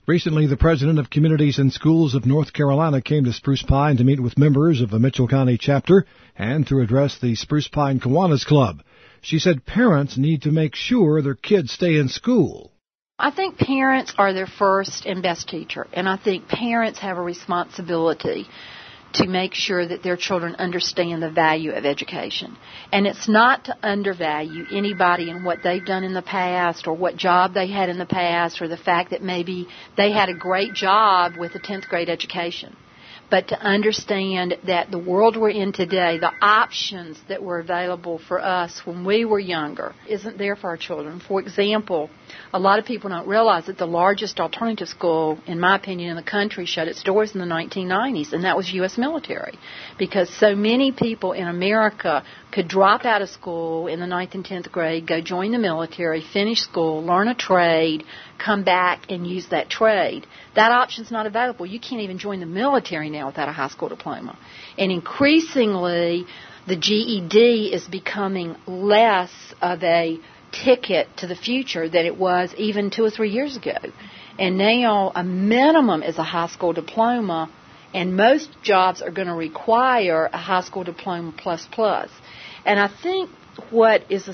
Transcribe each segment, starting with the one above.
Recently, the president of Communities and Schools of North Carolina came to Spruce Pine to meet with members of the Mitchell County chapter and to address the Spruce Pine Kiwanis Club. She said parents need to make sure their kids stay in school. I think parents are their first and best teacher, and I think parents have a responsibility to make sure that their children understand the value of education. And it's not to undervalue anybody in what they've done in the past or what job they had in the past or the fact that maybe they had a great job with a 10th grade education. But to understand that the world we're in today, the options that were available for us when we were younger, isn't there for our children. For example, a lot of people don't realize that the largest alternative school, in my opinion, in the country shut its doors in the 1990s, and that was U.S. military, because so many people in America could drop out of school in the 9th and 10th grade, go join the military, finish school, learn a trade, come back and use that trade. That option's not available. You can't even join the military now without a high school diploma. And increasingly, the GED is becoming less of a ticket to the future than it was even 2 or 3 years ago. And now a minimum is a high school diploma, and most jobs are going to require a high school diploma plus. And I think what is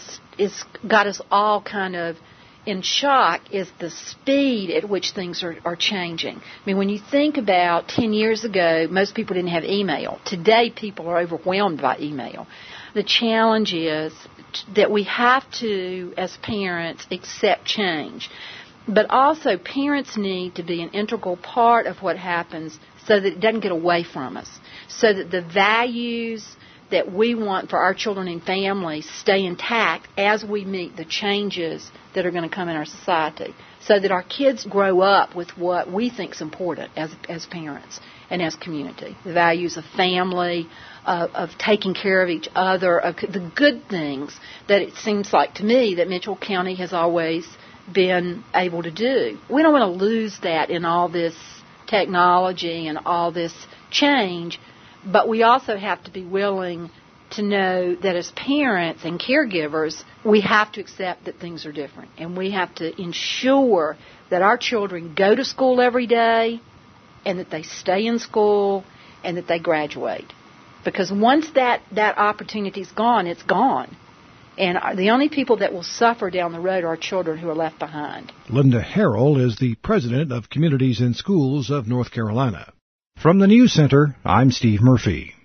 got us all kind of in shock is the speed at which things are changing. I mean, when you think about 10 years ago, most people didn't have email. Today, people are overwhelmed by email. The challenge is that we have to, as parents, accept change. But also, parents need to be an integral part of what happens so that it doesn't get away from us, so that the values that we want for our children and families stay intact as we meet the changes that are going to come in our society, so that our kids grow up with what we think is important as parents and as community. The values of family, of taking care of each other, of the good things that it seems like to me that Mitchell County has always been able to do. We don't want to lose that in all this technology and all this change, but we also have to be willing to know that as parents and caregivers, we have to accept that things are different. And we have to ensure that our children go to school every day and that they stay in school and that they graduate. Because once that opportunity is gone, it's gone. And the only people that will suffer down the road are our children who are left behind. Linda Harrell is the president of Communities and Schools of North Carolina. From the News Center, I'm Steve Murphy.